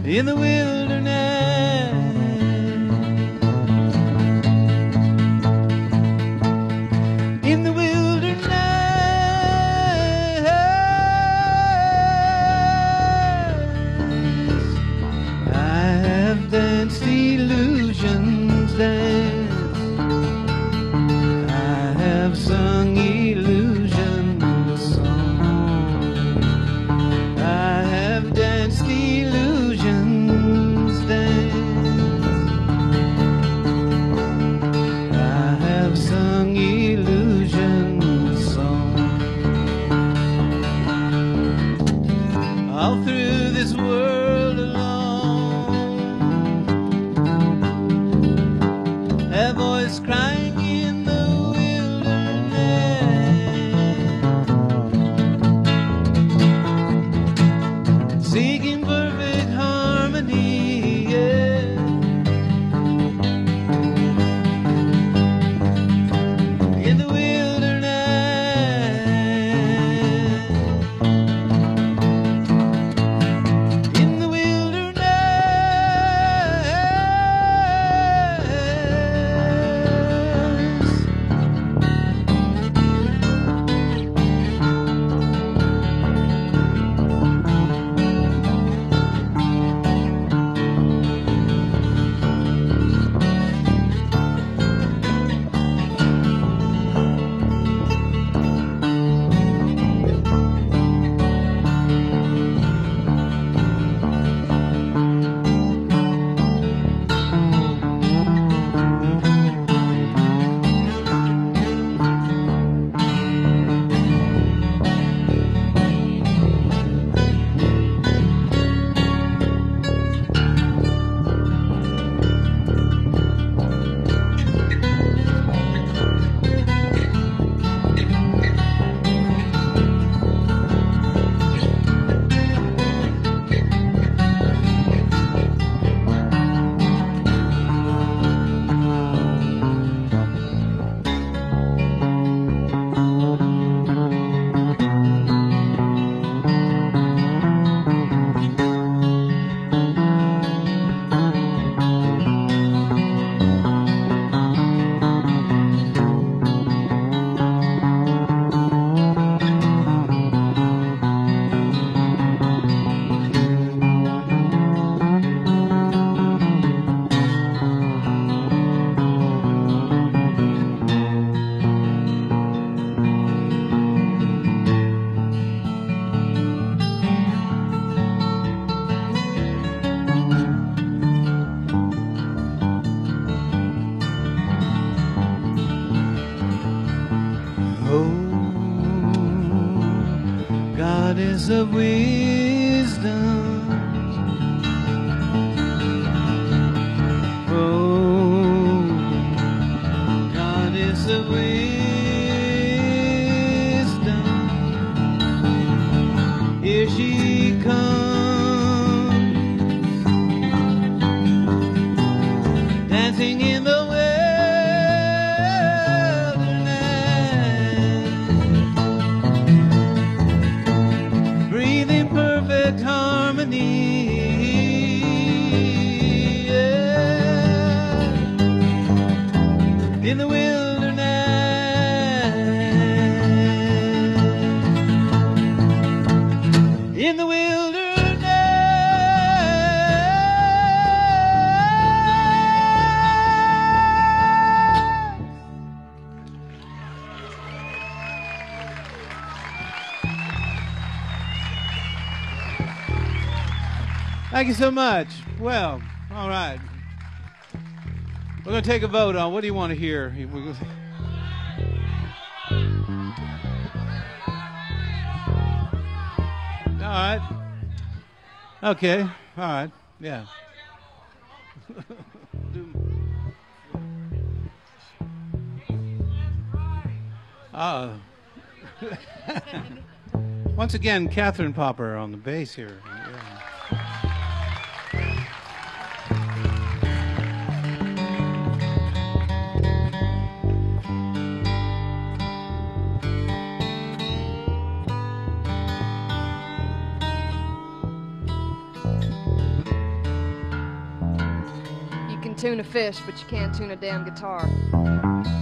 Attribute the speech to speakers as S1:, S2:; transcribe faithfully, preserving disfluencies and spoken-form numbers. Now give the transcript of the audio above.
S1: in the wilderness, in the wilderness, I have danced illusions dance, I have sung illusions song, I have danced illusions dance, I have sung illusions song. All through this world alone, a voice crying in the wilderness, seeking perfect harmony, yeah. In the wilderness, in the wilderness. Oh, goddess of wisdom, oh, goddess of wisdom, here she comes, dancing in the breathing perfect harmony, yeah. In the wilderness, in the wilderness. Thank you so much. Well, all right. We're going to take a vote on what do you want to hear. We're gonna... All right. Okay. All right. Yeah. Uh, once again, Catherine Popper on the bass here. Yeah.
S2: tune a fish, but you can't tune a damn guitar.